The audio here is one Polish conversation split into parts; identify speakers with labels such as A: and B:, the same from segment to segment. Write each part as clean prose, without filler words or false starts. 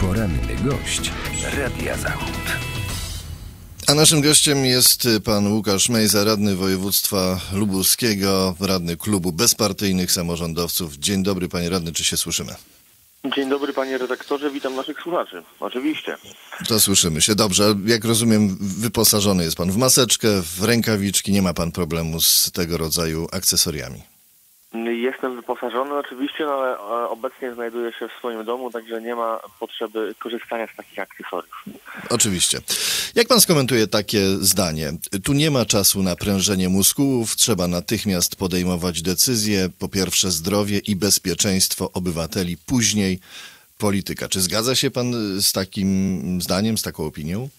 A: Poranny gość Radia Zachód.
B: A naszym gościem jest pan Łukasz Mejza, radny województwa lubuskiego, radny klubu bezpartyjnych samorządowców. Dzień dobry, panie radny, czy się słyszymy?
C: Dzień dobry, panie redaktorze, witam naszych słuchaczy. Oczywiście.
B: To słyszymy się. Dobrze, jak rozumiem, wyposażony jest pan w maseczkę, w rękawiczki, nie ma pan problemu z tego rodzaju akcesoriami.
C: Jestem wyposażony oczywiście, no ale obecnie znajduję się w swoim domu, także nie ma potrzeby korzystania z takich akcesoriów.
B: Oczywiście. Jak pan skomentuje takie zdanie? Tu nie ma czasu na prężenie muskułów, trzeba natychmiast podejmować decyzje. Po pierwsze zdrowie i bezpieczeństwo obywateli, później polityka. Czy zgadza się pan z takim zdaniem, z taką opinią?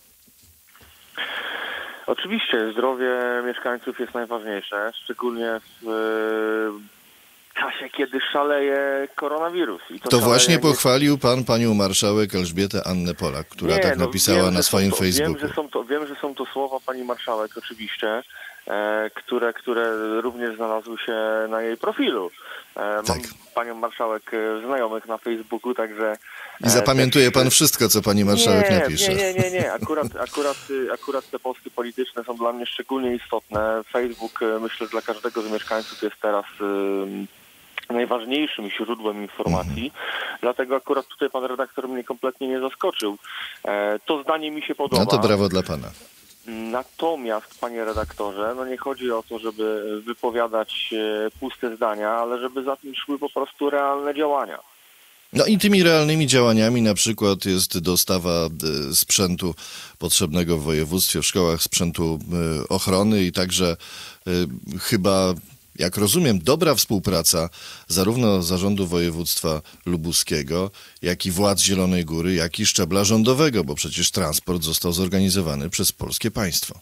C: Oczywiście zdrowie mieszkańców jest najważniejsze, szczególnie w czasie, kiedy szaleje koronawirus. I
B: to właśnie pochwalił pan panią marszałek Elżbietę Annę Polak, która napisała na swoim Facebooku.
C: Wiem, że są to słowa pani marszałek oczywiście, które również znalazły się na jej profilu. Mam panią marszałek znajomych na Facebooku, także...
B: I zapamiętuje pan wszystko, co pani marszałek napisze.
C: Nie. Akurat te posty polityczne są dla mnie szczególnie istotne. Facebook, myślę, że dla każdego z mieszkańców jest teraz najważniejszym źródłem informacji. Dlatego akurat tutaj pan redaktor mnie kompletnie nie zaskoczył. To zdanie mi się podoba.
B: No to brawo dla pana.
C: Natomiast, panie redaktorze, no nie chodzi o to, żeby wypowiadać puste zdania, ale żeby za tym szły po prostu realne działania.
B: No i tymi realnymi działaniami na przykład jest dostawa sprzętu potrzebnego w województwie, w szkołach, sprzętu ochrony i także chyba, jak rozumiem, dobra współpraca zarówno Zarządu Województwa Lubuskiego, jak i władz Zielonej Góry, jak i szczebla rządowego, bo przecież transport został zorganizowany przez polskie państwo.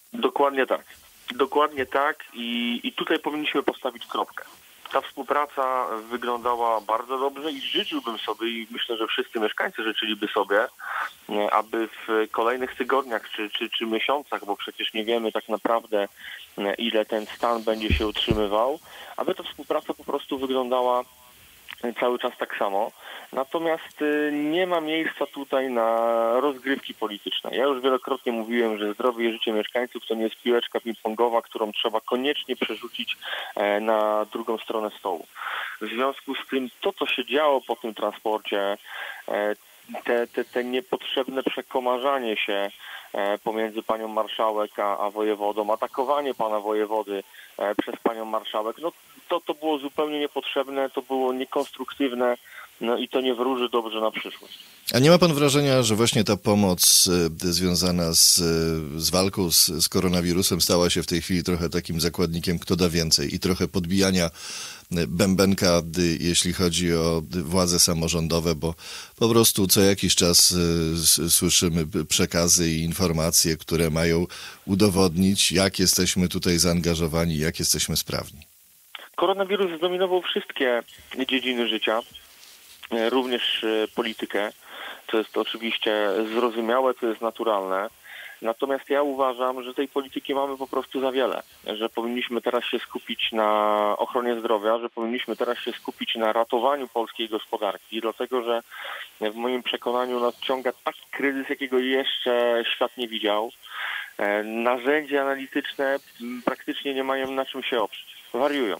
C: Dokładnie tak i tutaj powinniśmy postawić kropkę. Ta współpraca wyglądała bardzo dobrze i życzyłbym sobie, i myślę, że wszyscy mieszkańcy życzyliby sobie, aby w kolejnych tygodniach czy miesiącach, bo przecież nie wiemy tak naprawdę, ile ten stan będzie się utrzymywał, aby ta współpraca po prostu wyglądała cały czas tak samo. Natomiast nie ma miejsca tutaj na rozgrywki polityczne. Ja już wielokrotnie mówiłem, że zdrowie i życie mieszkańców to nie jest piłeczka ping-pongowa, którą trzeba koniecznie przerzucić na drugą stronę stołu. W związku z tym to, co się działo po tym transporcie, te niepotrzebne przekomarzanie się pomiędzy panią marszałek a wojewodą, atakowanie pana wojewody przez panią marszałek, no to było zupełnie niepotrzebne, to było niekonstruktywne, no i to nie wróży dobrze na przyszłość.
B: A nie ma pan wrażenia, że właśnie ta pomoc związana z walką z koronawirusem stała się w tej chwili trochę takim zakładnikiem kto da więcej i trochę podbijania bębenka, jeśli chodzi o władze samorządowe, bo po prostu co jakiś czas słyszymy przekazy i informacje, które mają udowodnić, jak jesteśmy tutaj zaangażowani, jak jesteśmy sprawni.
C: Koronawirus zdominował wszystkie dziedziny życia, również politykę, co jest oczywiście zrozumiałe, co jest naturalne. Natomiast ja uważam, że tej polityki mamy po prostu za wiele, że powinniśmy teraz się skupić na ochronie zdrowia, że powinniśmy teraz się skupić na ratowaniu polskiej gospodarki, dlatego że w moim przekonaniu nadciąga taki kryzys, jakiego jeszcze świat nie widział. Narzędzia analityczne praktycznie nie mają na czym się oprzeć, wariują.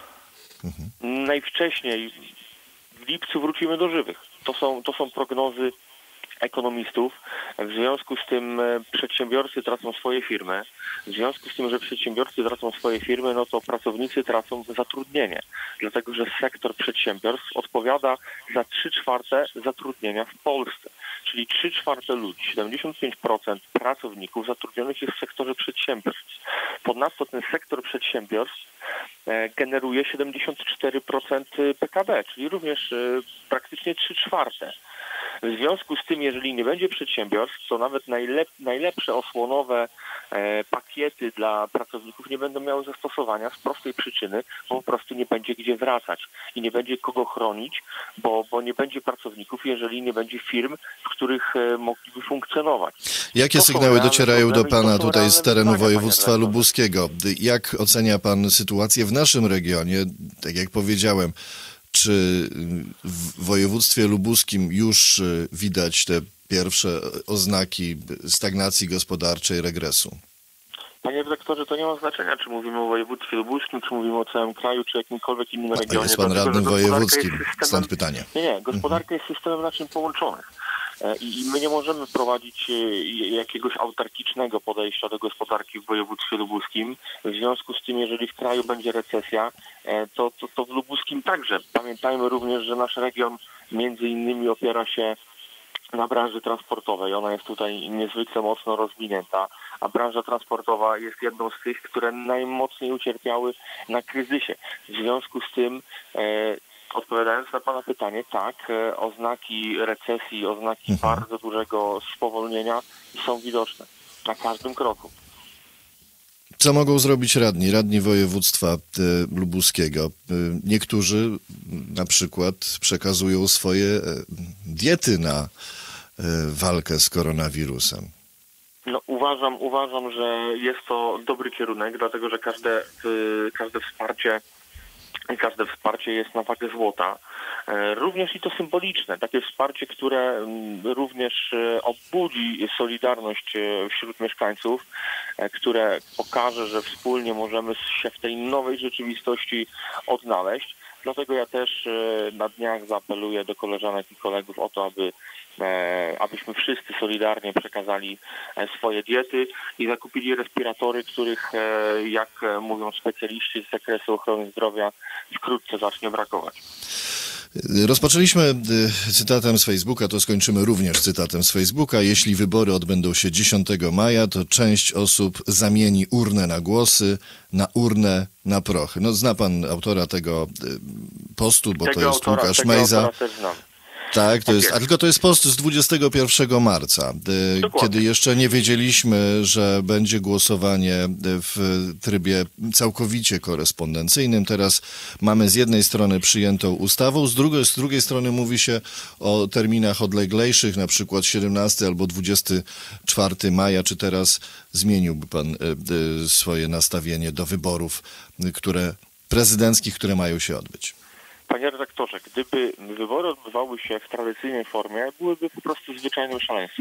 C: Najwcześniej w lipcu wrócimy do żywych. To są prognozy ekonomistów. W związku z tym przedsiębiorcy tracą swoje firmy. W związku z tym, że przedsiębiorcy tracą swoje firmy, no to pracownicy tracą zatrudnienie. Dlatego, że sektor przedsiębiorstw odpowiada za 3/4 zatrudnienia w Polsce. Czyli 3/4 ludzi, 75% pracowników zatrudnionych jest w sektorze przedsiębiorstw. Ponadto ten sektor przedsiębiorstw generuje 74% PKB, czyli również praktycznie 3/4. W związku z tym, jeżeli nie będzie przedsiębiorstw, to nawet najlepsze osłonowe pakiety dla pracowników nie będą miały zastosowania z prostej przyczyny, bo po prostu nie będzie gdzie wracać i nie będzie kogo chronić, bo nie będzie pracowników, jeżeli nie będzie firm, w których mogliby funkcjonować.
B: Jakie sygnały docierają do pana tutaj z terenu województwa lubuskiego? Jak ocenia pan sytuację w naszym regionie? Tak jak powiedziałem, Czy w województwie lubuskim już widać te pierwsze oznaki stagnacji gospodarczej, regresu?
C: Panie redaktorze, to nie ma znaczenia, czy mówimy o województwie lubuskim, czy mówimy o całym kraju, czy jakimkolwiek innym regionie.
B: Jest pan radnym wojewódzkim, stąd pytanie.
C: Nie, gospodarka jest systemem naczyń połączonych. I my nie możemy prowadzić jakiegoś autarkicznego podejścia do gospodarki w województwie lubuskim. W związku z tym, jeżeli w kraju będzie recesja, to w lubuskim także. Pamiętajmy również, że nasz region między innymi opiera się na branży transportowej. Ona jest tutaj niezwykle mocno rozwinięta, a branża transportowa jest jedną z tych, które najmocniej ucierpiały na kryzysie. W związku z tym, odpowiadając na pana pytanie, tak, oznaki recesji, oznaki bardzo dużego spowolnienia są widoczne na każdym kroku.
B: Co mogą zrobić radni województwa lubuskiego? Niektórzy na przykład przekazują swoje diety na walkę z koronawirusem.
C: No, uważam, że jest to dobry kierunek, dlatego że każde wsparcie jest na wagę złota. Również i to symboliczne, takie wsparcie, które również obudzi solidarność wśród mieszkańców, które pokaże, że wspólnie możemy się w tej nowej rzeczywistości odnaleźć. Dlatego ja też na dniach zaapeluję do koleżanek i kolegów o to, abyśmy wszyscy solidarnie przekazali swoje diety i zakupili respiratory, których, jak mówią specjaliści z zakresu ochrony zdrowia, wkrótce zacznie brakować.
B: Rozpoczęliśmy cytatem z Facebooka, to skończymy również cytatem z Facebooka. Jeśli wybory odbędą się 10 maja, to część osób zamieni urnę na głosy na urnę na prochy. No, zna pan autora tego postu, bo to jest Łukasz Mejza. Tak, tylko to jest post z 21 marca, kiedy jeszcze nie wiedzieliśmy, że będzie głosowanie w trybie całkowicie korespondencyjnym. Teraz mamy z jednej strony przyjętą ustawą, z drugiej strony mówi się o terminach odleglejszych, na przykład 17 albo 24 maja. Czy teraz zmieniłby pan swoje nastawienie do wyborów prezydenckich, które mają się odbyć?
C: Panie redaktorze, gdyby wybory odbywały się w tradycyjnej formie, byłyby po prostu zwyczajnym szaleństwem.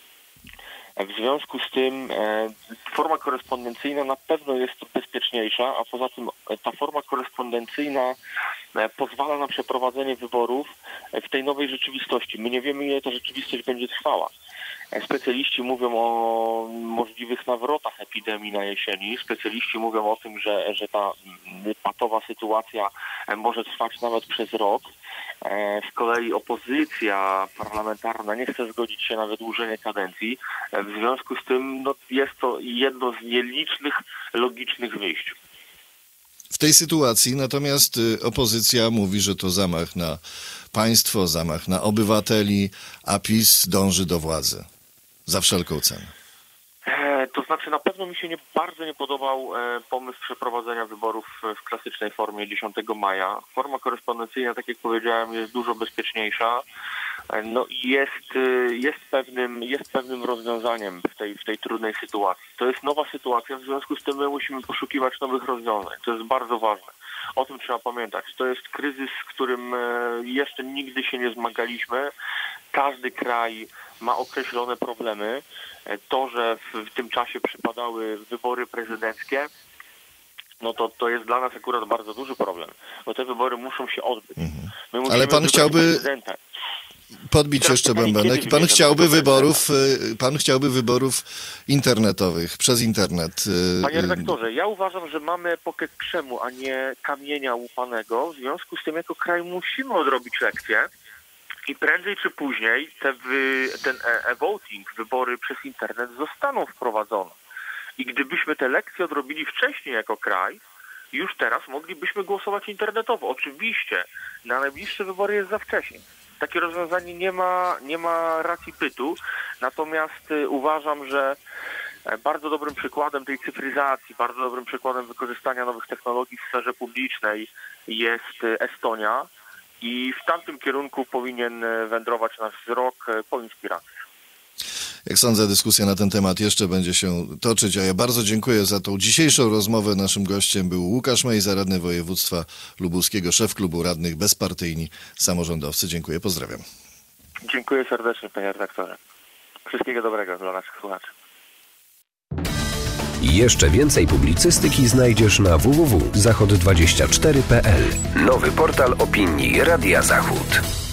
C: W związku z tym forma korespondencyjna na pewno jest bezpieczniejsza, a poza tym ta forma korespondencyjna pozwala na przeprowadzenie wyborów w tej nowej rzeczywistości. My nie wiemy, ile ta rzeczywistość będzie trwała. Specjaliści mówią o możliwych nawrotach epidemii na jesieni. Specjaliści mówią o tym, że ta patowa sytuacja może trwać nawet przez rok. Z kolei opozycja parlamentarna nie chce zgodzić się na wydłużenie kadencji. W związku z tym jest to jedno z nielicznych logicznych wyjść.
B: W tej sytuacji natomiast opozycja mówi, że to zamach na państwo, zamach na obywateli, a PiS dąży do władzy za wszelką cenę.
C: To znaczy na pewno mi się bardzo nie podobał pomysł przeprowadzenia wyborów w klasycznej formie 10 maja. Forma korespondencyjna, tak jak powiedziałem, jest dużo bezpieczniejsza. No i jest pewnym rozwiązaniem w tej trudnej sytuacji. To jest nowa sytuacja, w związku z tym my musimy poszukiwać nowych rozwiązań. To jest bardzo ważne. O tym trzeba pamiętać. To jest kryzys, z którym jeszcze nigdy się nie zmagaliśmy. Każdy kraj ma określone problemy. To, że w tym czasie przypadały wybory prezydenckie, no to jest dla nas akurat bardzo duży problem, bo te wybory muszą się odbyć.
B: Ale pan chciałby podbić jeszcze bębenek. Pan chciałby wyborów internetowych, przez internet.
C: Panie redaktorze, ja uważam, że mamy epokę krzemu, a nie kamienia łupanego. W związku z tym jako kraj musimy odrobić lekcję i prędzej czy później ten e-voting, wybory przez internet zostaną wprowadzone. I gdybyśmy te lekcje odrobili wcześniej jako kraj, już teraz moglibyśmy głosować internetowo. Oczywiście na najbliższe wybory jest za wcześnie. Takie rozwiązanie nie ma racji bytu, natomiast uważam, że bardzo dobrym przykładem tej cyfryzacji, bardzo dobrym przykładem wykorzystania nowych technologii w sferze publicznej jest Estonia i w tamtym kierunku powinien wędrować nasz wzrok po inspiracji.
B: Jak sądzę, dyskusja na ten temat jeszcze będzie się toczyć, a ja bardzo dziękuję za tą dzisiejszą rozmowę. Naszym gościem był Łukasz Mejza, radny województwa lubuskiego, szef klubu radnych Bezpartyjni Samorządowcy. Dziękuję, pozdrawiam.
C: Dziękuję serdecznie, panie redaktorze. Wszystkiego dobrego dla naszych słuchaczy.
A: Jeszcze więcej publicystyki znajdziesz na www.zachod24.pl. Nowy portal opinii Radia Zachód.